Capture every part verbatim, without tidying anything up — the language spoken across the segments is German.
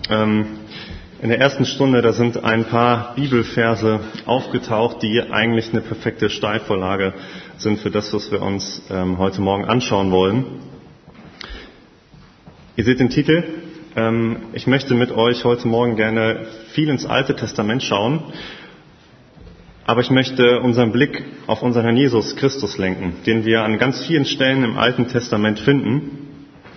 Ähm, in der ersten Stunde, da sind ein paar Bibelverse aufgetaucht, die eigentlich eine perfekte Steilvorlage sind für das, was wir uns ähm, heute Morgen anschauen wollen. Ihr seht den Titel. Ähm, ich möchte mit euch heute Morgen gerne viel ins Alte Testament schauen, aber ich möchte unseren Blick auf unseren Herrn Jesus Christus lenken, den wir an ganz vielen Stellen im Alten Testament finden.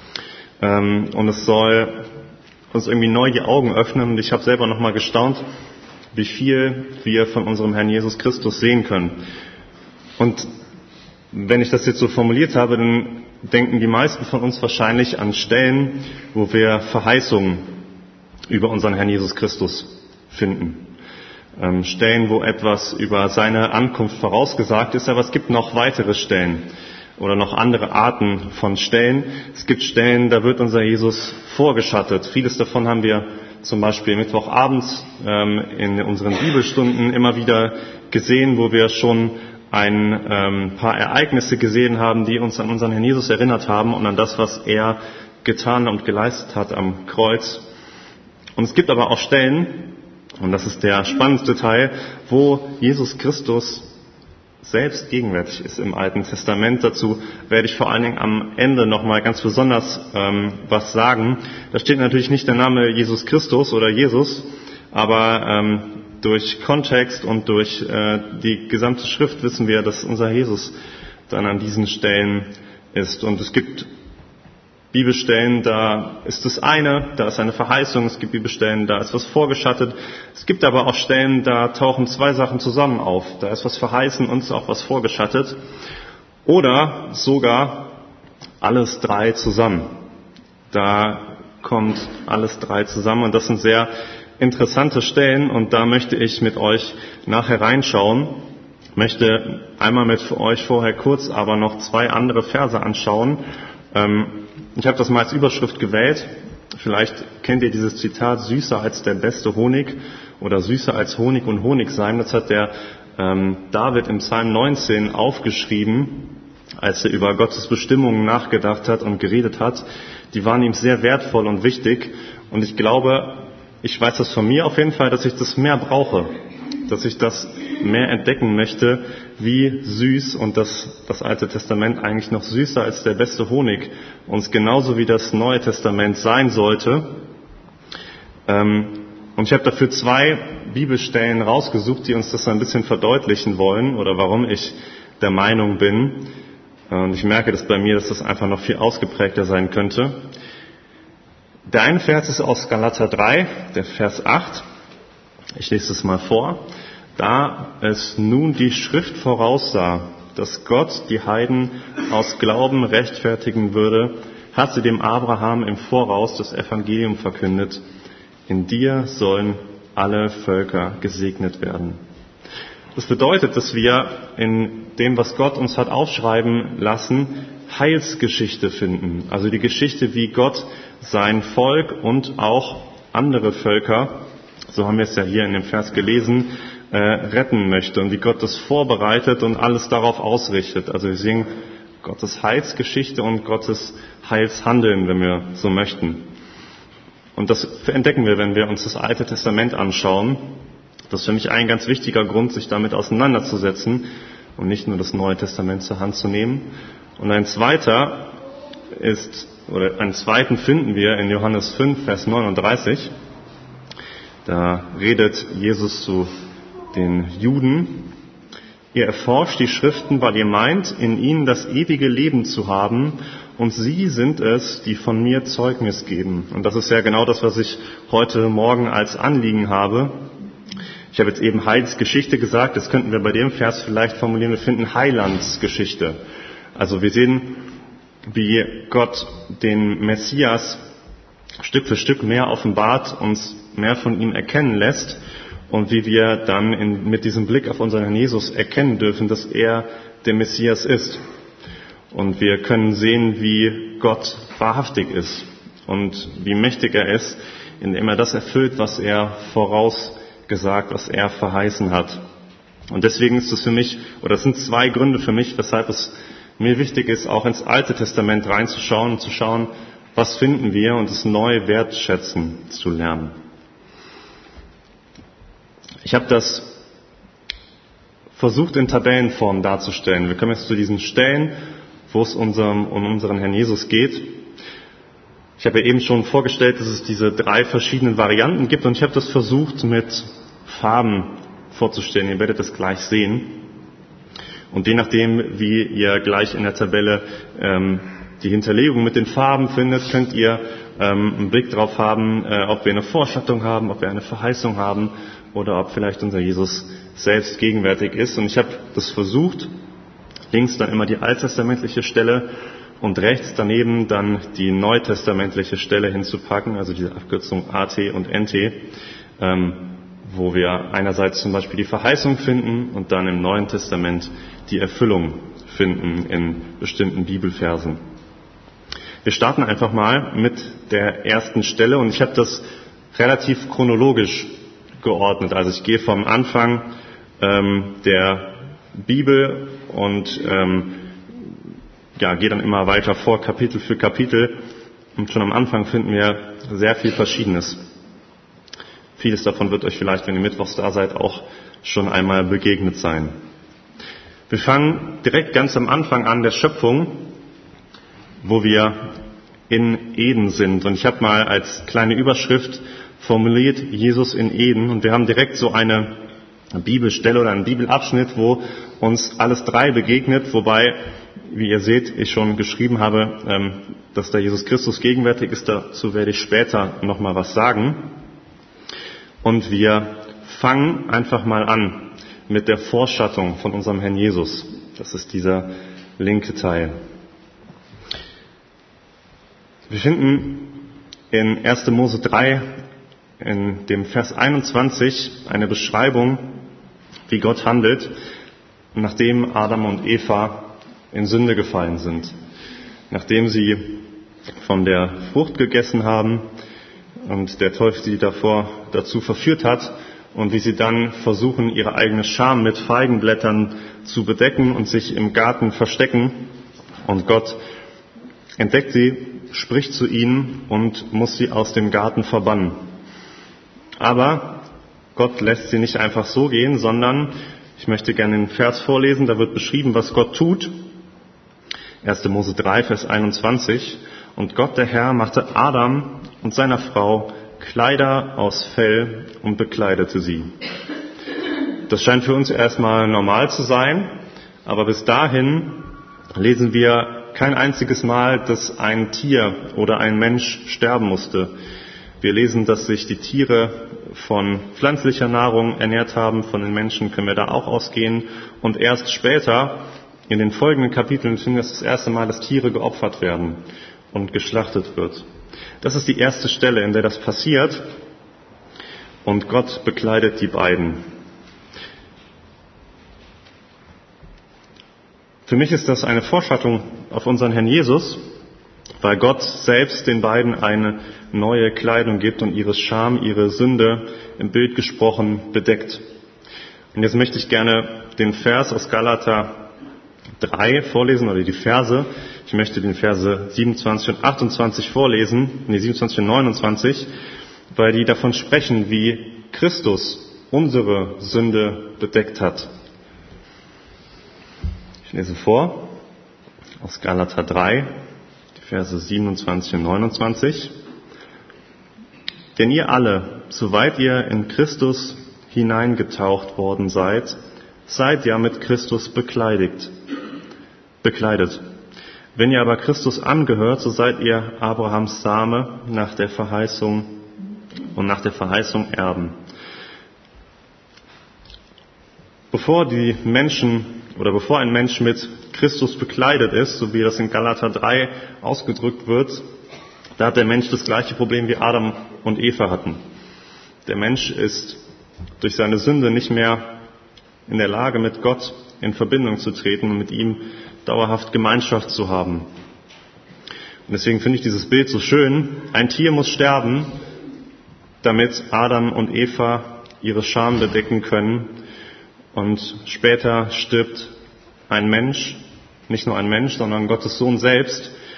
Ähm, und es soll uns irgendwie neu die Augen öffnen. Und ich habe selber nochmal gestaunt, wie viel wir von unserem Herrn Jesus Christus sehen können. Und wenn ich das jetzt so formuliert habe, dann denken die meisten von uns wahrscheinlich an Stellen, wo wir Verheißungen über unseren Herrn Jesus Christus finden. Ähm, Stellen, wo etwas über seine Ankunft vorausgesagt ist, aber es gibt noch weitere Stellen oder noch andere Arten von Stellen. Es gibt Stellen, da wird unser Jesus vorgeschattet. Vieles davon haben wir zum Beispiel Mittwochabends ähm, in unseren Bibelstunden immer wieder gesehen, wo wir schon ein ähm, paar Ereignisse gesehen haben, die uns an unseren Herrn Jesus erinnert haben und an das, was er getan und geleistet hat am Kreuz. Und es gibt aber auch Stellen, und das ist der spannendste Teil, wo Jesus Christus selbst gegenwärtig ist im Alten Testament. Dazu werde ich vor allen Dingen am Ende nochmal ganz besonders ähm, was sagen. Da steht natürlich nicht der Name Jesus Christus oder Jesus, aber ähm, durch Kontext und durch äh, die gesamte Schrift wissen wir, dass unser Jesus dann an diesen Stellen ist. Und es gibt Bibelstellen, da ist das eine, da ist eine Verheißung, es gibt Bibelstellen, da ist was vorgeschattet. Es gibt aber auch Stellen, da tauchen zwei Sachen zusammen auf. Da ist was verheißen und ist auch was vorgeschattet. Oder sogar alles drei zusammen. Da kommt alles drei zusammen und das sind sehr interessante Stellen und da möchte ich mit euch nachher reinschauen. Ich möchte einmal mit euch vorher kurz aber noch zwei andere Verse anschauen. Ich habe das mal als Überschrift gewählt. Vielleicht kennt ihr dieses Zitat, süßer als der beste Honig oder süßer als Honig und Honigseim. Das hat der ähm, David im Psalm neunzehn aufgeschrieben, als er über Gottes Bestimmungen nachgedacht hat und geredet hat. Die waren ihm sehr wertvoll und wichtig. Und ich glaube, ich weiß das von mir auf jeden Fall, dass ich das mehr brauche, dass ich das mehr entdecken möchte, wie süß und dass das Alte Testament eigentlich noch süßer als der beste Honig uns genauso wie das Neue Testament sein sollte. Und ich habe dafür zwei Bibelstellen rausgesucht, die uns das ein bisschen verdeutlichen wollen oder warum ich der Meinung bin. Und ich merke das bei mir, dass das einfach noch viel ausgeprägter sein könnte. Der eine Vers ist aus Galater drei, der Vers acht. Ich lese es mal vor. Da es nun die Schrift voraussah, dass Gott die Heiden aus Glauben rechtfertigen würde, hat sie dem Abraham im Voraus das Evangelium verkündet. In dir sollen alle Völker gesegnet werden. Das bedeutet, dass wir in dem, was Gott uns hat aufschreiben lassen, Heilsgeschichte finden. Also die Geschichte, wie Gott sein Volk und auch andere Völker, so haben wir es ja hier in dem Vers gelesen, äh, retten möchte und wie Gott das vorbereitet und alles darauf ausrichtet. Also wir sehen Gottes Heilsgeschichte und Gottes Heilshandeln, wenn wir so möchten. Und das entdecken wir, wenn wir uns das Alte Testament anschauen. Das ist für mich ein ganz wichtiger Grund, sich damit auseinanderzusetzen und nicht nur das Neue Testament zur Hand zu nehmen. Und ein zweiter ist, oder einen zweiten finden wir in Johannes fünf, Vers neununddreißig. Da redet Jesus zu den Juden. Ihr erforscht die Schriften, weil ihr meint, in ihnen das ewige Leben zu haben, und sie sind es, die von mir Zeugnis geben. Und das ist ja genau das, was ich heute Morgen als Anliegen habe. Ich habe jetzt eben Heilsgeschichte gesagt, das könnten wir bei dem Vers vielleicht formulieren, wir finden Heilandsgeschichte. Also wir sehen, wie Gott den Messias Stück für Stück mehr offenbart, uns mehr von ihm erkennen lässt und wie wir dann in, mit diesem Blick auf unseren Herrn Jesus erkennen dürfen, dass er der Messias ist. Und wir können sehen, wie Gott wahrhaftig ist und wie mächtig er ist, indem er das erfüllt, was er vorausgesagt, was er verheißen hat. Und deswegen ist es für mich, oder es sind zwei Gründe für mich, weshalb es mir wichtig ist, auch ins Alte Testament reinzuschauen und zu schauen, Was finden wir und es neu wertschätzen zu lernen? Ich habe das versucht in Tabellenform darzustellen. Wir kommen jetzt zu diesen Stellen, wo es unserem, um unseren Herrn Jesus geht. Ich habe ja eben schon vorgestellt, dass es diese drei verschiedenen Varianten gibt und ich habe das versucht mit Farben vorzustellen. Ihr werdet das gleich sehen. Und je nachdem, wie ihr gleich in der Tabelle ähm, die Hinterlegung mit den Farben findet, könnt ihr ähm, einen Blick darauf haben, äh, ob wir eine Vorschattung haben, ob wir eine Verheißung haben oder ob vielleicht unser Jesus selbst gegenwärtig ist. Und ich habe das versucht, links dann immer die alttestamentliche Stelle und rechts daneben dann die neutestamentliche Stelle hinzupacken, also diese Abkürzung A T und N T, ähm, wo wir einerseits zum Beispiel die Verheißung finden und dann im Neuen Testament die Erfüllung finden in bestimmten Bibelversen. Wir starten einfach mal mit der ersten Stelle und ich habe das relativ chronologisch geordnet. Also ich gehe vom Anfang ähm, der Bibel und ähm, ja, gehe dann immer weiter vor, Kapitel für Kapitel. Und schon am Anfang finden wir sehr viel Verschiedenes. Vieles davon wird euch vielleicht, wenn ihr mittwochs da seid, auch schon einmal begegnet sein. Wir fangen direkt ganz am Anfang an der Schöpfung, wo wir in Eden sind. Und ich habe mal als kleine Überschrift formuliert, Jesus in Eden. Und wir haben direkt so eine Bibelstelle oder einen Bibelabschnitt, wo uns alles drei begegnet, wobei, wie ihr seht, ich schon geschrieben habe, dass da Jesus Christus gegenwärtig ist. Dazu werde ich später nochmal was sagen. Und wir fangen einfach mal an mit der Vorschattung von unserem Herrn Jesus. Das ist dieser linke Teil. Wir finden in erster Mose drei, in dem Vers einundzwanzig, eine Beschreibung, wie Gott handelt, nachdem Adam und Eva in Sünde gefallen sind. Nachdem sie von der Frucht gegessen haben und der Teufel sie davor dazu verführt hat und wie sie dann versuchen, ihre eigene Scham mit Feigenblättern zu bedecken und sich im Garten verstecken. Und Gott entdeckt sie, spricht zu ihnen und muss sie aus dem Garten verbannen. Aber Gott lässt sie nicht einfach so gehen, sondern ich möchte gerne den Vers vorlesen, da wird beschrieben, was Gott tut. erster Mose drei, Vers einundzwanzig. Und Gott, der Herr, machte Adam und seiner Frau Kleider aus Fell und bekleidete sie. Das scheint für uns erstmal normal zu sein, aber bis dahin lesen wir kein einziges Mal, dass ein Tier oder ein Mensch sterben musste. Wir lesen, dass sich die Tiere von pflanzlicher Nahrung ernährt haben, von den Menschen können wir da auch ausgehen. Und erst später, in den folgenden Kapiteln, finden wir das erste Mal, dass Tiere geopfert werden und geschlachtet wird. Das ist die erste Stelle, in der das passiert. Und Gott bekleidet die beiden. Für mich ist das eine Vorschattung auf unseren Herrn Jesus, weil Gott selbst den beiden eine neue Kleidung gibt und ihre Scham, ihre Sünde im Bild gesprochen bedeckt. Und jetzt möchte ich gerne den Vers aus Galater drei vorlesen, oder die Verse. Ich möchte den Verse siebenundzwanzig und achtundzwanzig vorlesen, nee, siebenundzwanzig und neunundzwanzig, weil die davon sprechen, wie Christus unsere Sünde bedeckt hat. Ich lese vor aus Galater drei, die Verse siebenundzwanzig und neunundzwanzig. Denn ihr alle, soweit ihr in Christus hineingetaucht worden seid, seid ja mit Christus bekleidigt, bekleidet. Wenn ihr aber Christus angehört, so seid ihr Abrahams Same nach der Verheißung und nach der Verheißung Erben. Bevor die Menschen oder bevor ein Mensch mit Christus bekleidet ist, so wie das in Galater drei ausgedrückt wird, da hat der Mensch das gleiche Problem wie Adam und Eva hatten. Der Mensch ist durch seine Sünde nicht mehr in der Lage, mit Gott in Verbindung zu treten und mit ihm dauerhaft Gemeinschaft zu haben. Und deswegen finde ich dieses Bild so schön. Ein Tier muss sterben, damit Adam und Eva ihre Scham bedecken können. Und später stirbt ein Mensch, nicht nur ein Mensch, sondern Gottes Sohn selbst,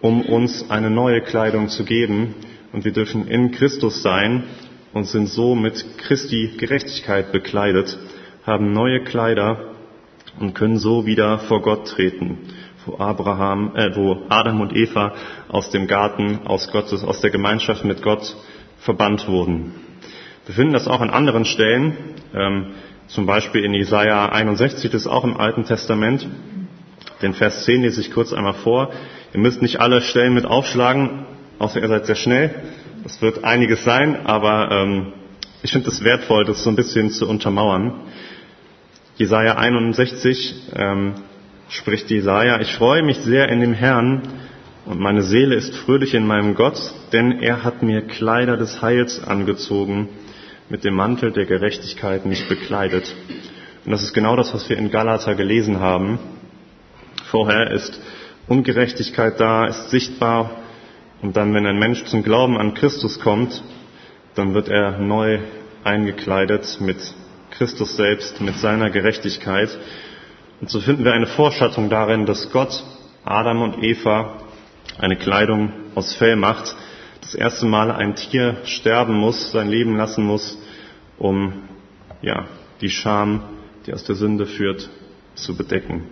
um uns eine neue Kleidung zu geben. Und wir dürfen in Christus sein und sind so mit Christi Gerechtigkeit bekleidet, haben neue Kleider und können so wieder vor Gott treten, wo Abraham, äh, wo Adam und Eva aus dem Garten, aus Gottes, aus der Gemeinschaft mit Gott verbannt wurden. Wir finden das auch an anderen Stellen, ähm, zum Beispiel in Jesaja einundsechzig, das ist auch im Alten Testament. Den Vers zehn lese ich kurz einmal vor. Ihr müsst nicht alle Stellen mit aufschlagen, außer ihr seid sehr schnell. Das wird einiges sein, aber ähm, ich finde es wertvoll, das so ein bisschen zu untermauern. Jesaja einundsechzig ähm, spricht Jesaja: Ich freue mich sehr in dem Herrn und meine Seele ist fröhlich in meinem Gott, denn er hat mir Kleider des Heils angezogen, mit dem Mantel der Gerechtigkeit mich bekleidet. Und das ist genau das, was wir in Galater gelesen haben. Vorher ist Ungerechtigkeit da, ist sichtbar, und dann, wenn ein Mensch zum Glauben an Christus kommt, dann wird er neu eingekleidet mit Christus selbst, mit seiner Gerechtigkeit. Und so finden wir eine Vorschattung darin, dass Gott Adam und Eva eine Kleidung aus Fell macht, das erste Mal ein Tier sterben muss, sein Leben lassen muss, um ja, die Scham, die aus der Sünde führt, zu bedecken.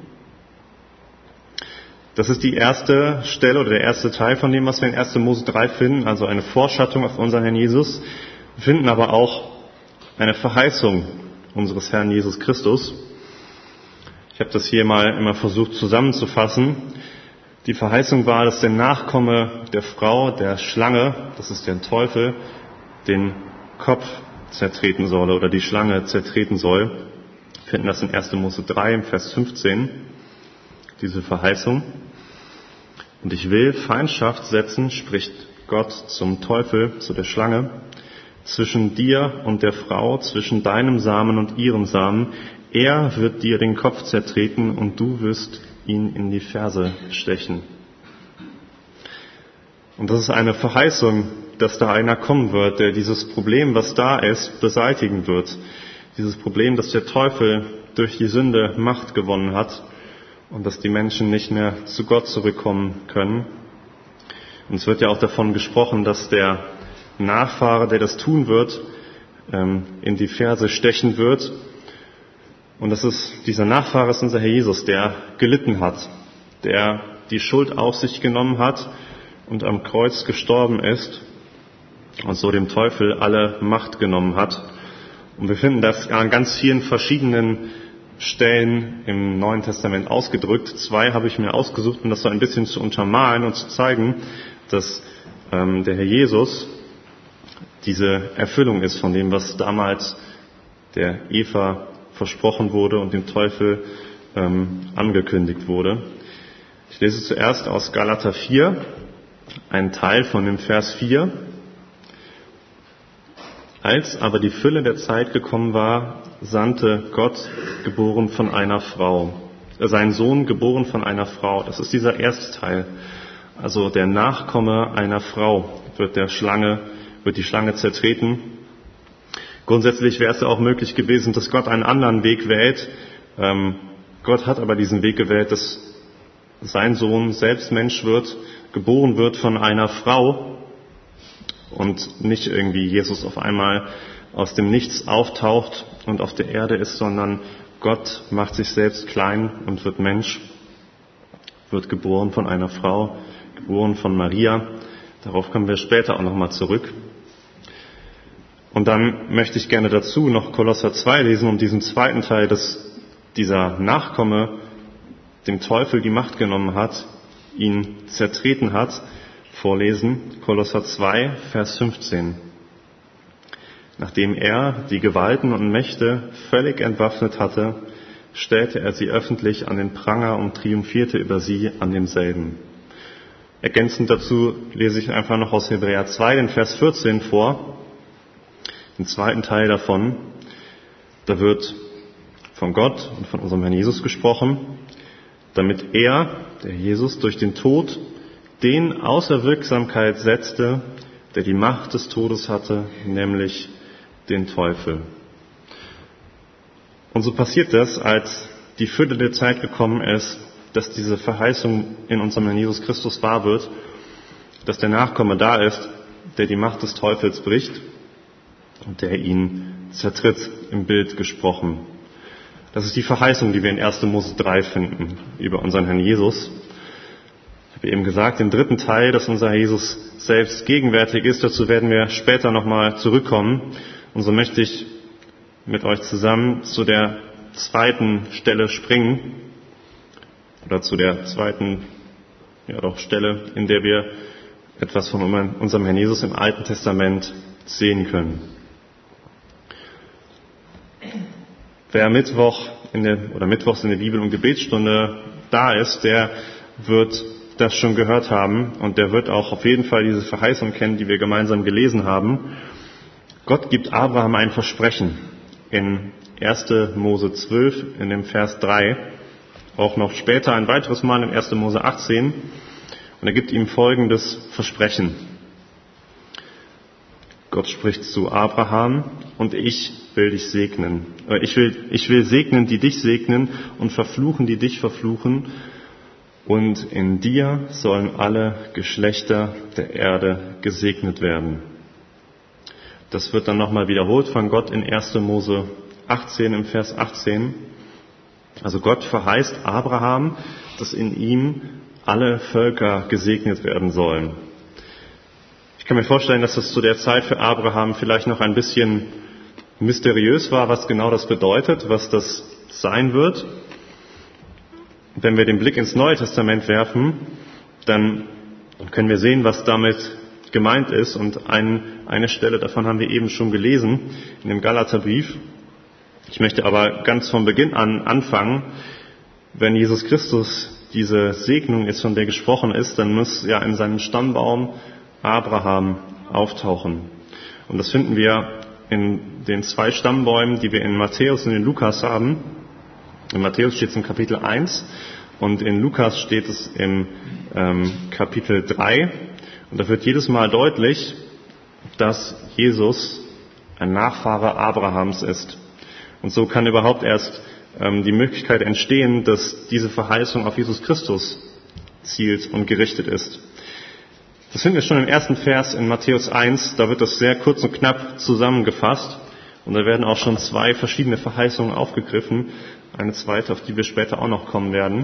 Das ist die erste Stelle oder der erste Teil von dem, was wir in erster Mose drei finden, also eine Vorschattung auf unseren Herrn Jesus. Wir finden aber auch eine Verheißung unseres Herrn Jesus Christus. Ich habe das hier mal immer versucht zusammenzufassen. Die Verheißung war, dass der Nachkomme der Frau, der Schlange, das ist der Teufel, den Kopf zertreten soll oder die Schlange zertreten soll. Wir finden das in erster Mose drei, im Vers fünfzehn, diese Verheißung. Und ich will Feindschaft setzen, spricht Gott zum Teufel, zu der Schlange, zwischen dir und der Frau, zwischen deinem Samen und ihrem Samen. Er wird dir den Kopf zertreten und du wirst ihn in die Ferse stechen. Und das ist eine Verheißung, dass da einer kommen wird, der dieses Problem, was da ist, beseitigen wird. Dieses Problem, dass der Teufel durch die Sünde Macht gewonnen hat und dass die Menschen nicht mehr zu Gott zurückkommen können. Und es wird ja auch davon gesprochen, dass der Nachfahre, der das tun wird, in die Ferse stechen wird. Und das ist, dieser Nachfahre ist unser Herr Jesus, der gelitten hat, der die Schuld auf sich genommen hat und am Kreuz gestorben ist und so dem Teufel alle Macht genommen hat. Und wir finden das an ganz vielen verschiedenen Stellen im Neuen Testament ausgedrückt. Zwei habe ich mir ausgesucht, um das so ein bisschen zu untermalen und zu zeigen, dass ähm, der Herr Jesus diese Erfüllung ist von dem, was damals der Eva versprochen wurde und dem Teufel ähm, angekündigt wurde. Ich lese zuerst aus Galater vier, einen Teil von dem Vers vier. Als aber die Fülle der Zeit gekommen war, sandte Gott, geboren von einer Frau, äh, seinen Sohn, geboren von einer Frau. Das ist dieser erste Teil. Also der Nachkomme einer Frau wird der Schlange, wird die Schlange zertreten. Grundsätzlich wäre es ja auch möglich gewesen, dass Gott einen anderen Weg wählt. Ähm, Gott hat aber diesen Weg gewählt, dass sein Sohn selbst Mensch wird, geboren wird von einer Frau und nicht irgendwie Jesus auf einmal aus dem Nichts auftaucht und auf der Erde ist, sondern Gott macht sich selbst klein und wird Mensch, wird geboren von einer Frau, geboren von Maria. Darauf kommen wir später auch nochmal zurück. Und dann möchte ich gerne dazu noch Kolosser zwei lesen, um diesen zweiten Teil, dass dieser Nachkomme dem Teufel die Macht genommen hat, ihn zertreten hat, vorlesen. Kolosser zwei, Vers fünfzehn. Nachdem er die Gewalten und Mächte völlig entwaffnet hatte, stellte er sie öffentlich an den Pranger und triumphierte über sie an demselben. Ergänzend dazu lese ich einfach noch aus Hebräer zwei, den Vers vierzehn vor, den zweiten Teil davon. Da wird von Gott und von unserem Herrn Jesus gesprochen, damit er, der Jesus, durch den Tod den außer Wirksamkeit setzte, der die Macht des Todes hatte, nämlich den Teufel. Und so passiert das, als die Fülle der Zeit gekommen ist, dass diese Verheißung in unserem Herrn Jesus Christus wahr wird, dass der Nachkomme da ist, der die Macht des Teufels bricht und der ihn zertritt, im Bild gesprochen. Das ist die Verheißung, die wir in erster Mose drei finden, über unseren Herrn Jesus. Ich habe eben gesagt, im dritten Teil, dass unser Herr Jesus selbst gegenwärtig ist. Dazu werden wir später nochmal zurückkommen. Und so möchte ich mit euch zusammen zu der zweiten Stelle springen, oder zu der zweiten, ja doch, Stelle, in der wir etwas von unserem Herrn Jesus im Alten Testament sehen können. Wer Mittwoch in der, oder Mittwochs in der Bibel- und Gebetsstunde da ist, der wird das schon gehört haben und der wird auch auf jeden Fall diese Verheißung kennen, die wir gemeinsam gelesen haben. Gott gibt Abraham ein Versprechen in erster Mose zwölf, in dem Vers drei, auch noch später ein weiteres Mal in erster Mose achtzehn, und er gibt ihm folgendes Versprechen. Gott spricht zu Abraham: Und ich will dich segnen. Ich will, ich will segnen, die dich segnen, und verfluchen, die dich verfluchen. Und in dir sollen alle Geschlechter der Erde gesegnet werden. Das wird dann nochmal wiederholt von Gott in erster Mose achtzehn, im Vers achtzehn. Also Gott verheißt Abraham, dass in ihm alle Völker gesegnet werden sollen. Ich kann mir vorstellen, dass das zu der Zeit für Abraham vielleicht noch ein bisschen mysteriös war, was genau das bedeutet, was das sein wird. Wenn wir den Blick ins Neue Testament werfen, dann können wir sehen, was damit gemeint ist. Und ein, eine Stelle davon haben wir eben schon gelesen in dem Galaterbrief. Ich möchte aber ganz von Beginn an anfangen. Wenn Jesus Christus diese Segnung ist, von der gesprochen ist, dann muss ja in seinem Stammbaum Abraham auftauchen. Und das finden wir in den zwei Stammbäumen, die wir in Matthäus und in Lukas haben. In Matthäus steht es im Kapitel eins und in Lukas steht es im ähm, Kapitel drei. Und da wird jedes Mal deutlich, dass Jesus ein Nachfahre Abrahams ist. Und so kann überhaupt erst ähm, die Möglichkeit entstehen, dass diese Verheißung auf Jesus Christus zielt und gerichtet ist. Das finden wir schon im ersten Vers in Matthäus eins, da wird das sehr kurz und knapp zusammengefasst. Und da werden auch schon zwei verschiedene Verheißungen aufgegriffen. Eine zweite, auf die wir später auch noch kommen werden.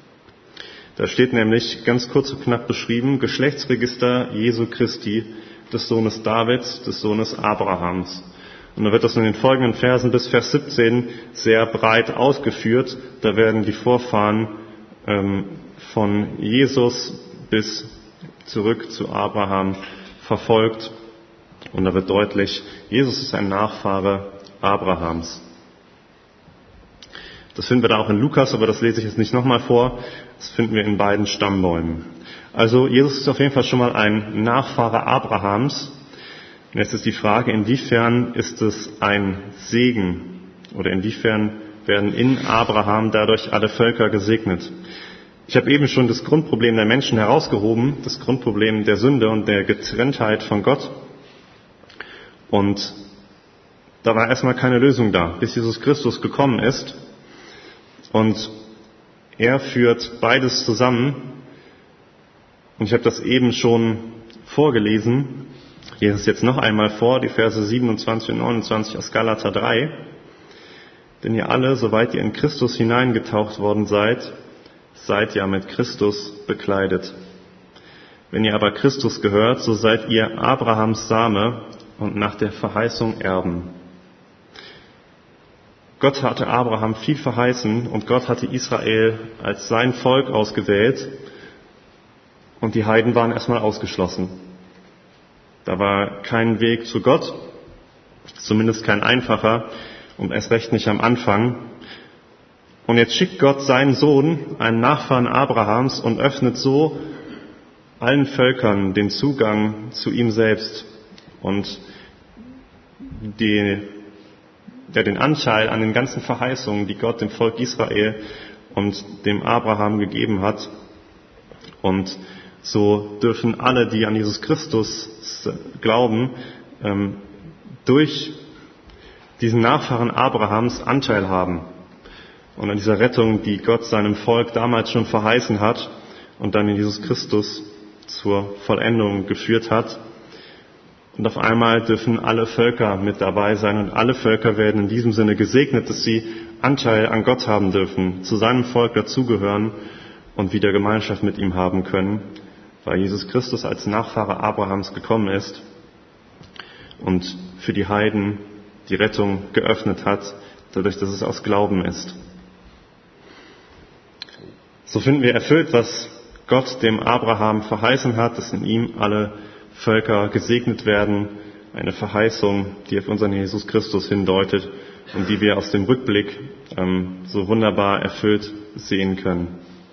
Da steht nämlich ganz kurz und knapp beschrieben: Geschlechtsregister Jesu Christi, des Sohnes Davids, des Sohnes Abrahams. Und da wird das in den folgenden Versen bis Vers siebzehn sehr breit ausgeführt. Da werden die Vorfahren ähm, von Jesus bis zurück zu Abraham verfolgt. Und da wird deutlich, Jesus ist ein Nachfahre Abrahams. Das finden wir da auch in Lukas, aber das lese ich jetzt nicht nochmal vor. Das finden wir in beiden Stammbäumen. Also Jesus ist auf jeden Fall schon mal ein Nachfahre Abrahams. Und jetzt ist die Frage, inwiefern ist es ein Segen oder inwiefern werden in Abraham dadurch alle Völker gesegnet? Ich habe eben schon das Grundproblem der Menschen herausgehoben, das Grundproblem der Sünde und der Getrenntheit von Gott. Und da war erstmal keine Lösung da, bis Jesus Christus gekommen ist. Und er führt beides zusammen. Und ich habe das eben schon vorgelesen. Ich lese es jetzt noch einmal vor, die Verse siebenundzwanzig und neunundzwanzig aus Galater drei. Denn ihr alle, soweit ihr in Christus hineingetaucht worden seid, seid ja mit Christus bekleidet. Wenn ihr aber Christus gehört, so seid ihr Abrahams Same und nach der Verheißung Erben. Gott hatte Abraham viel verheißen und Gott hatte Israel als sein Volk ausgewählt und die Heiden waren erstmal ausgeschlossen. Da war kein Weg zu Gott, zumindest kein einfacher und erst recht nicht am Anfang. Und jetzt schickt Gott seinen Sohn, einen Nachfahren Abrahams, und öffnet so allen Völkern den Zugang zu ihm selbst und die, der den Anteil an den ganzen Verheißungen, die Gott dem Volk Israel und dem Abraham gegeben hat. Und so dürfen alle, die an Jesus Christus glauben, durch diesen Nachfahren Abrahams Anteil haben. und an dieser Rettung, die Gott seinem Volk damals schon verheißen hat und dann in Jesus Christus zur Vollendung geführt hat. Und auf einmal dürfen alle Völker mit dabei sein und alle Völker werden in diesem Sinne gesegnet, dass sie Anteil an Gott haben dürfen, zu seinem Volk dazugehören und wieder Gemeinschaft mit ihm haben können, weil Jesus Christus als Nachfahre Abrahams gekommen ist und für die Heiden die Rettung geöffnet hat, dadurch, dass es aus Glauben ist. So finden wir erfüllt, was Gott dem Abraham verheißen hat, dass in ihm alle Völker gesegnet werden, eine Verheißung, die auf unseren Jesus Christus hindeutet und die wir aus dem Rückblick ähm, so wunderbar erfüllt sehen können.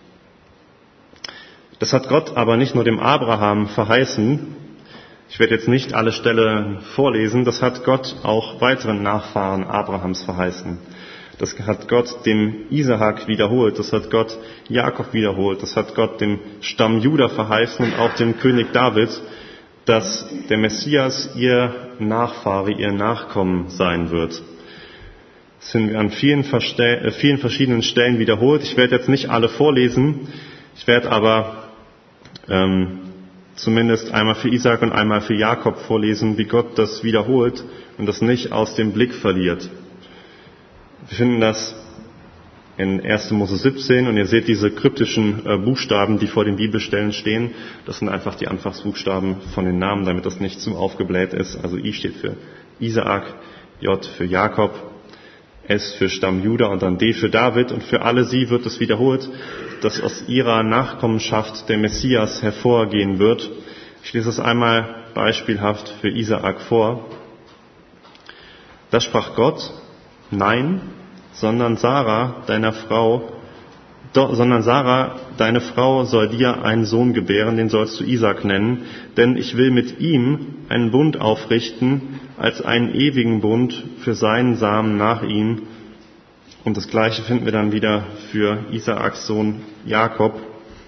Das hat Gott aber nicht nur dem Abraham verheißen. Ich werde jetzt nicht alle Stellen vorlesen. Das hat Gott auch weiteren Nachfahren Abrahams verheißen. Das hat Gott dem Isaak wiederholt. Das hat Gott Jakob wiederholt. Das hat Gott dem Stamm Juda verheißen und auch dem König David, dass der Messias ihr Nachfahre, ihr Nachkommen sein wird. Das finden wir an vielen, Verste- vielen verschiedenen Stellen wiederholt. Ich werde jetzt nicht alle vorlesen. Ich werde aber ähm, zumindest einmal für Isaak und einmal für Jakob vorlesen, wie Gott das wiederholt und das nicht aus dem Blick verliert. Wir finden das in erster Mose siebzehn und ihr seht diese kryptischen äh, Buchstaben, die vor den Bibelstellen stehen. Das sind einfach die Anfangsbuchstaben von den Namen, damit das nicht zu aufgebläht ist. Also I steht für Isaak, J für Jakob, S für Stamm Juda und dann D für David. Und für alle sie wird es wiederholt, dass aus ihrer Nachkommenschaft der Messias hervorgehen wird. Ich lese es einmal beispielhaft für Isaak vor. Da sprach Gott: Nein, sondern Sarah, deiner Frau, do, sondern Sarah, deine Frau, soll dir einen Sohn gebären, den sollst du Isaak nennen, denn ich will mit ihm einen Bund aufrichten, als einen ewigen Bund für seinen Samen nach ihm. Und das Gleiche finden wir dann wieder für Isaaks Sohn Jakob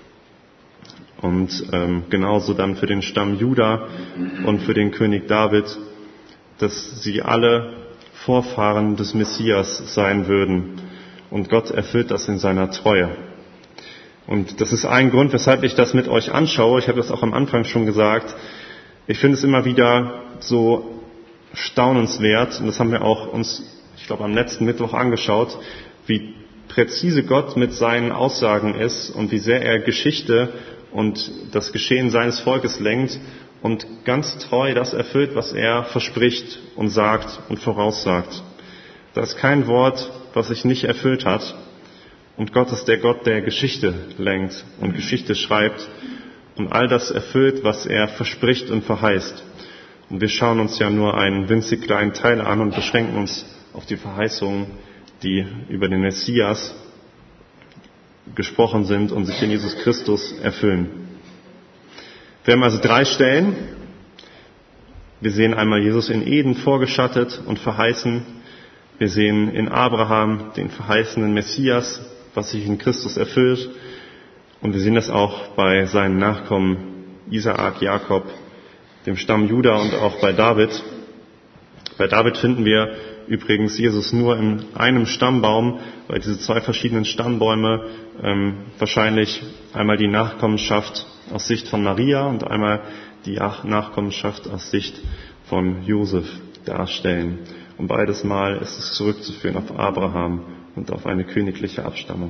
und ähm, genauso dann für den Stamm Juda und für den König David, dass sie alle Vorfahren des Messias sein würden. Und Gott erfüllt das in seiner Treue. Und das ist ein Grund, weshalb ich das mit euch anschaue. Ich habe das auch am Anfang schon gesagt. Ich finde es immer wieder so staunenswert, und das haben wir auch uns, ich glaube, am letzten Mittwoch angeschaut, wie präzise Gott mit seinen Aussagen ist und wie sehr er Geschichte und das Geschehen seines Volkes lenkt und ganz treu das erfüllt, was er verspricht und sagt und voraussagt. Da ist kein Wort, was sich nicht erfüllt hat. Und Gott ist der Gott, der Geschichte lenkt und Geschichte schreibt und all das erfüllt, was er verspricht und verheißt. Und wir schauen uns ja nur einen winzig kleinen Teil an und beschränken uns auf die Verheißungen, die über den Messias gesprochen sind und sich in Jesus Christus erfüllen. Wir haben also drei Stellen. Wir sehen einmal Jesus in Eden vorgeschattet und verheißen. Wir sehen in Abraham den verheißenen Messias, was sich in Christus erfüllt. Und wir sehen das auch bei seinen Nachkommen Isaak, Jakob, dem Stamm Juda und auch bei David. Bei David finden wir übrigens Jesus nur in einem Stammbaum, weil diese zwei verschiedenen Stammbäume ähm, wahrscheinlich einmal die Nachkommenschaft aus Sicht von Maria und einmal die Nachkommenschaft aus Sicht von Josef darstellen. Und beides Mal ist es zurückzuführen auf Abraham und auf eine königliche Abstammung.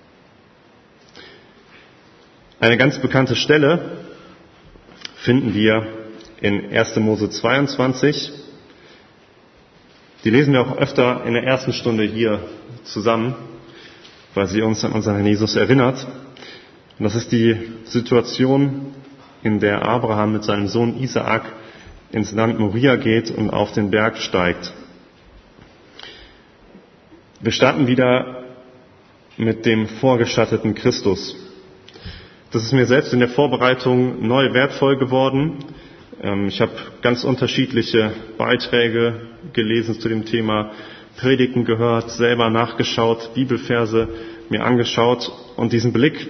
Eine ganz bekannte Stelle finden wir in erster Mose zweiundzwanzig. Die lesen wir auch öfter in der ersten Stunde hier zusammen, weil sie uns an unseren Herrn Jesus erinnert. Und das ist die Situation, in der Abraham mit seinem Sohn Isaak ins Land Moria geht und auf den Berg steigt. Wir starten wieder mit dem vorgeschatteten Christus. Das ist mir selbst in der Vorbereitung neu wertvoll geworden. Ich habe ganz unterschiedliche Beiträge gelesen zu dem Thema, Predigten gehört, selber nachgeschaut, Bibelverse mir angeschaut und diesen Blick,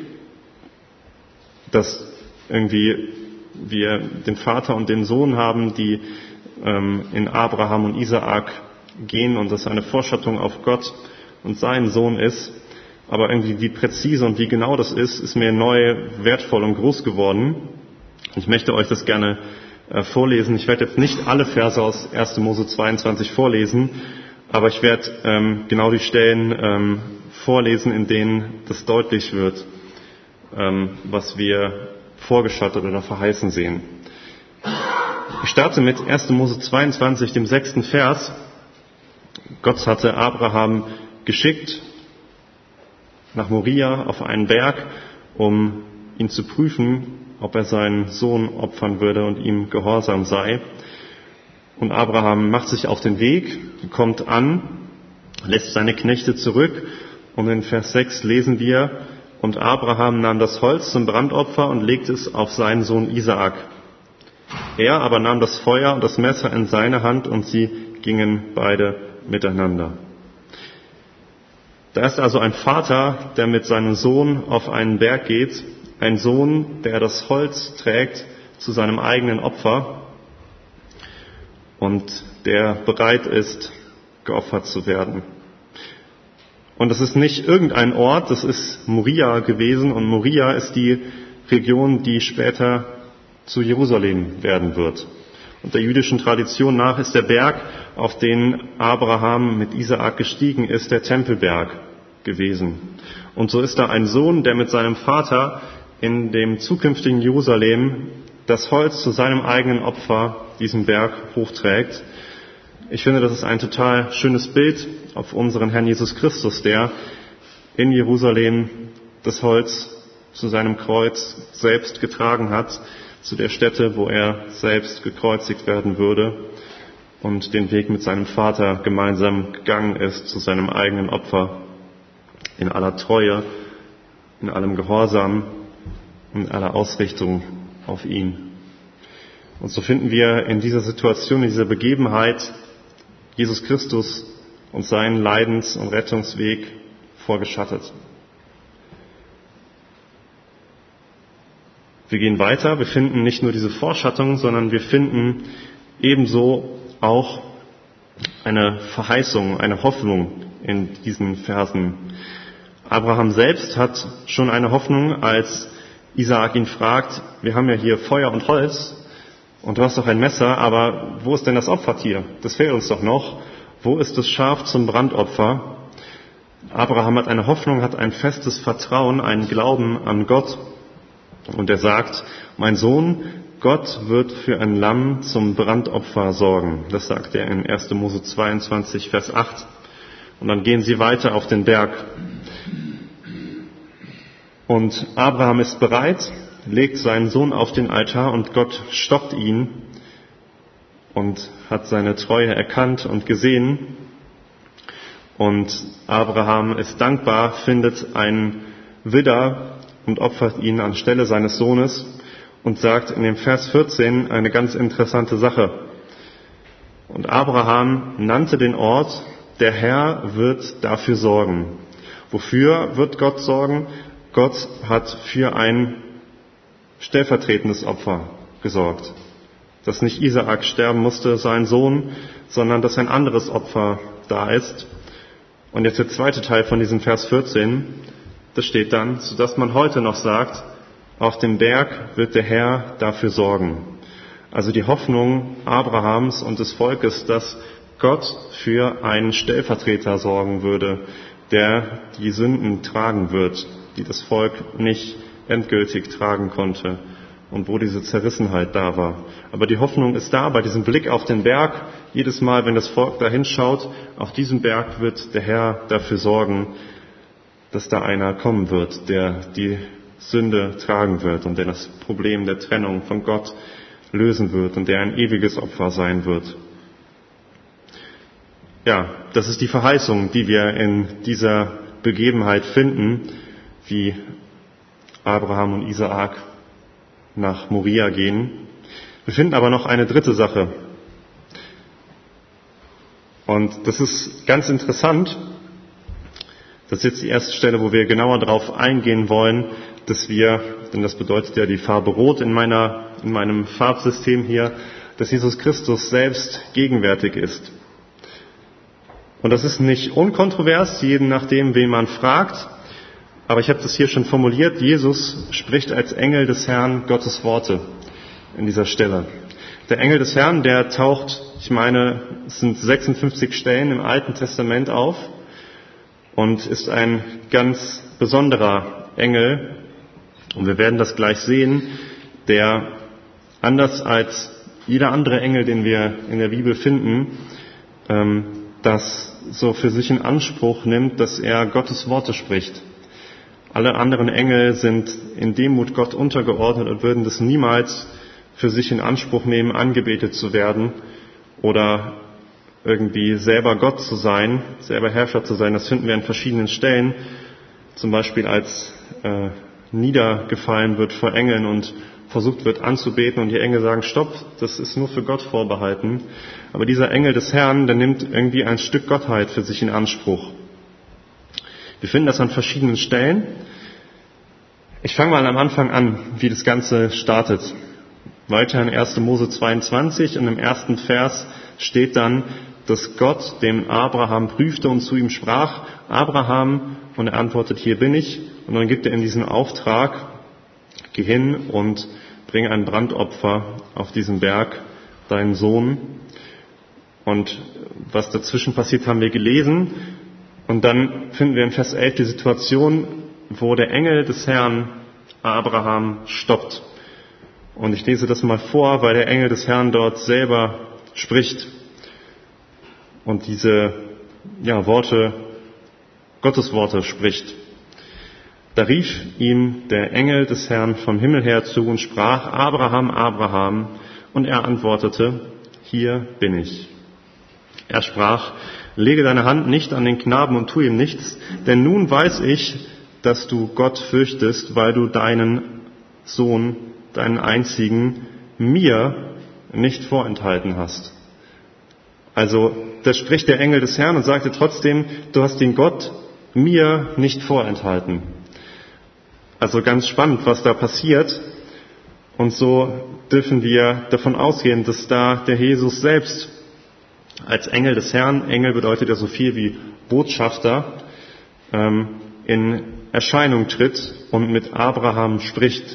dass irgendwie wir den Vater und den Sohn haben, die ähm, in Abraham und Isaak gehen und das ist eine Vorschattung auf Gott und sein Sohn ist. Aber irgendwie wie präzise und wie genau das ist, ist mir neu wertvoll und groß geworden. Ich möchte euch das gerne äh, vorlesen. Ich werde jetzt nicht alle Verse aus erster Mose zweiundzwanzig vorlesen, aber ich werde ähm, genau die Stellen ähm, vorlesen, in denen das deutlich wird, ähm, was wir vorgeschattet oder verheißen sehen. Ich starte mit erster Mose zweiundzwanzig, dem sechsten Vers. Gott hatte Abraham geschickt nach Moria auf einen Berg, um ihn zu prüfen, ob er seinen Sohn opfern würde und ihm gehorsam sei. Und Abraham macht sich auf den Weg, kommt an, lässt seine Knechte zurück. Und in Vers sechs lesen wir, und Abraham nahm das Holz zum Brandopfer und legte es auf seinen Sohn Isaak. Er aber nahm das Feuer und das Messer in seine Hand und sie gingen beide miteinander. Da ist also ein Vater, der mit seinem Sohn auf einen Berg geht, ein Sohn, der das Holz trägt zu seinem eigenen Opfer und der bereit ist, geopfert zu werden. Und das ist nicht irgendein Ort, das ist Moria gewesen, und Moria ist die Region, die später zu Jerusalem werden wird. Und der jüdischen Tradition nach ist der Berg, auf den Abraham mit Isaak gestiegen ist, der Tempelberg gewesen. Und so ist da ein Sohn, der mit seinem Vater in dem zukünftigen Jerusalem das Holz zu seinem eigenen Opfer, diesen Berg, hochträgt. Ich finde, das ist ein total schönes Bild auf unseren Herrn Jesus Christus, der in Jerusalem das Holz zu seinem Kreuz selbst getragen hat, zu der Stätte, wo er selbst gekreuzigt werden würde und den Weg mit seinem Vater gemeinsam gegangen ist zu seinem eigenen Opfer in aller Treue, in allem Gehorsam, in aller Ausrichtung auf ihn. Und so finden wir in dieser Situation, in dieser Begebenheit Jesus Christus und seinen Leidens- und Rettungsweg vorgeschattet. Wir gehen weiter, wir finden nicht nur diese Vorschattung, sondern wir finden ebenso auch eine Verheißung, eine Hoffnung in diesen Versen. Abraham selbst hat schon eine Hoffnung, als Isaak ihn fragt, wir haben ja hier Feuer und Holz und du hast doch ein Messer, aber wo ist denn das Opfertier? Das fehlt uns doch noch. Wo ist das Schaf zum Brandopfer? Abraham hat eine Hoffnung, hat ein festes Vertrauen, einen Glauben an Gott. Und er sagt, mein Sohn, Gott wird für ein Lamm zum Brandopfer sorgen. Das sagt er in erster Mose zweiundzwanzig, Vers acht. Und dann gehen sie weiter auf den Berg. Und Abraham ist bereit, legt seinen Sohn auf den Altar und Gott stoppt ihn und hat seine Treue erkannt und gesehen. Und Abraham ist dankbar, findet einen Widder und opfert ihn anstelle seines Sohnes und sagt in dem Vers vierzehn eine ganz interessante Sache. Und Abraham nannte den Ort, der Herr wird dafür sorgen. Wofür wird Gott sorgen? Gott hat für ein stellvertretendes Opfer gesorgt. Dass nicht Isaak sterben musste, sein Sohn, sondern dass ein anderes Opfer da ist. Und jetzt der zweite Teil von diesem Vers vierzehn, das steht dann, sodass man heute noch sagt, auf dem Berg wird der Herr dafür sorgen. Also die Hoffnung Abrahams und des Volkes, dass Gott für einen Stellvertreter sorgen würde, der die Sünden tragen wird, die das Volk nicht endgültig tragen konnte und wo diese Zerrissenheit da war. Aber die Hoffnung ist da bei diesem Blick auf den Berg. Jedes Mal, wenn das Volk da hinschaut, auf diesem Berg wird der Herr dafür sorgen, dass da einer kommen wird, der die Sünde tragen wird und der das Problem der Trennung von Gott lösen wird und der ein ewiges Opfer sein wird. Ja, das ist die Verheißung, die wir in dieser Begebenheit finden, wie Abraham und Isaak nach Moria gehen. Wir finden aber noch eine dritte Sache. Und das ist ganz interessant. Das ist jetzt die erste Stelle, wo wir genauer darauf eingehen wollen, dass wir, denn das bedeutet ja die Farbe Rot in meiner, in meinem Farbsystem hier, dass Jesus Christus selbst gegenwärtig ist. Und das ist nicht unkontrovers, je nachdem, wen man fragt. Aber ich habe das hier schon formuliert. Jesus spricht als Engel des Herrn Gottes Worte in dieser Stelle. Der Engel des Herrn, der taucht, ich meine, es sind sechsundfünfzig Stellen im Alten Testament auf und ist ein ganz besonderer Engel. Und wir werden das gleich sehen, der anders als jeder andere Engel, den wir in der Bibel finden, ähm, das so für sich in Anspruch nimmt, dass er Gottes Worte spricht. Alle anderen Engel sind in Demut Gott untergeordnet und würden das niemals für sich in Anspruch nehmen, angebetet zu werden oder irgendwie selber Gott zu sein, selber Herrscher zu sein. Das finden wir an verschiedenen Stellen, zum Beispiel als äh, niedergefallen wird vor Engeln und versucht wird anzubeten und die Engel sagen, stopp, das ist nur für Gott vorbehalten. Aber dieser Engel des Herrn, der nimmt irgendwie ein Stück Gottheit für sich in Anspruch. Wir finden das an verschiedenen Stellen. Ich fange mal am Anfang an, wie das Ganze startet. Weiter in erster Mose zweiundzwanzig und im ersten Vers steht dann, dass Gott den Abraham prüfte und zu ihm sprach, Abraham, und er antwortet, hier bin ich. Und dann gibt er ihm diesen Auftrag, geh hin und bring ein Brandopfer auf diesen Berg, deinen Sohn. Und was dazwischen passiert, haben wir gelesen. Und dann finden wir in Vers elf die Situation, wo der Engel des Herrn Abraham stoppt. Und ich lese das mal vor, weil der Engel des Herrn dort selber spricht und diese ja, Worte, Gottes Worte spricht. Da rief ihm der Engel des Herrn vom Himmel her zu und sprach, Abraham, Abraham, und er antwortete, hier bin ich. Er sprach, lege deine Hand nicht an den Knaben und tu ihm nichts, denn nun weiß ich, dass du Gott fürchtest, weil du deinen Sohn, deinen einzigen, mir nicht vorenthalten hast. Also, das spricht der Engel des Herrn und sagte trotzdem, du hast den Gott mir nicht vorenthalten. Also ganz spannend, was da passiert. Und so dürfen wir davon ausgehen, dass da der Jesus selbst als Engel des Herrn, Engel bedeutet ja so viel wie Botschafter, ähm, in Erscheinung tritt und mit Abraham spricht.